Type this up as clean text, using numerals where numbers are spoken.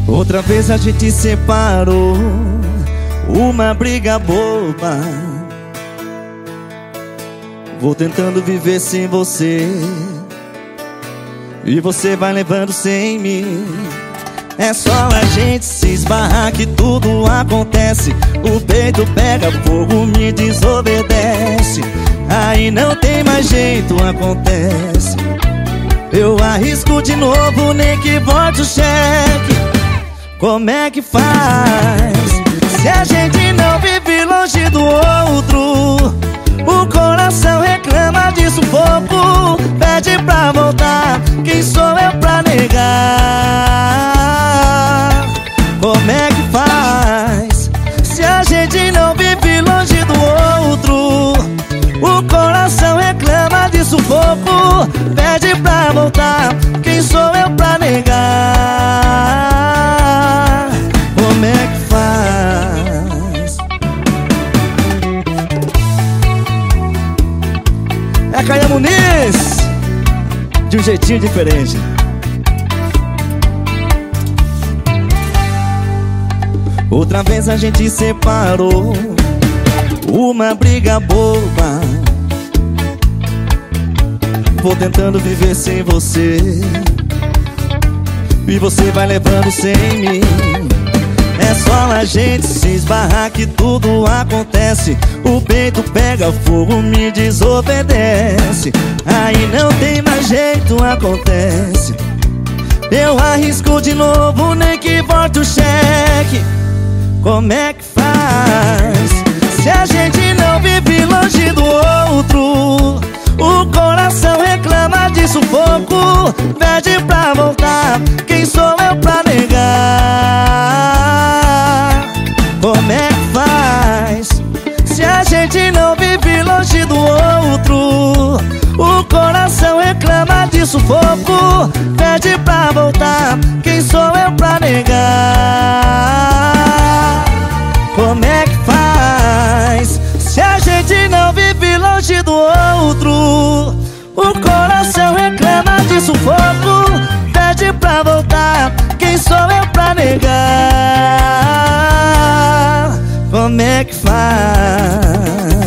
Outra vez a gente separou, uma briga boba. Vou tentando viver sem você, e você vai levando sem mim. É só a gente se esbarrar que tudo acontece. O peito pega fogo, me desobedece. Aí não tem mais jeito, acontece. Eu arrisco de novo, nem que volte o cheque. Como é que faz se a gente não vive longe do outro? O coração reclama de sufoco, pede pra voltar. Quem sou eu pra negar? Como é que faz se a gente não vive longe do outro? O coração reclama de sufoco, pede pra voltar. Quem sou eu pra negar? Como é que faz? É Caia Muniz, de um jeitinho diferente. Outra vez a gente separou, uma briga boba. Vou tentando viver sem você, e você vai levando sem mim. É só a gente se esbarrar que tudo acontece. O peito pega fogo, me desobedece. Aí não tem mais jeito, acontece. Eu arrisco de novo, nem que volte o cheque. Como é que faz se a gente não vive longe do outro? O coração reclama de sufoco, pede pra voltar. Quem sou eu pra negar? Como é que faz se a gente não vive longe do outro? O coração reclama de sufoco, pede pra voltar. Quem sou eu pra negar? Como é que faz se a gente não vive longe do outro? O coração reclama de sufoco, pede pra voltar. Quem sou eu pra negar? Como é que faz?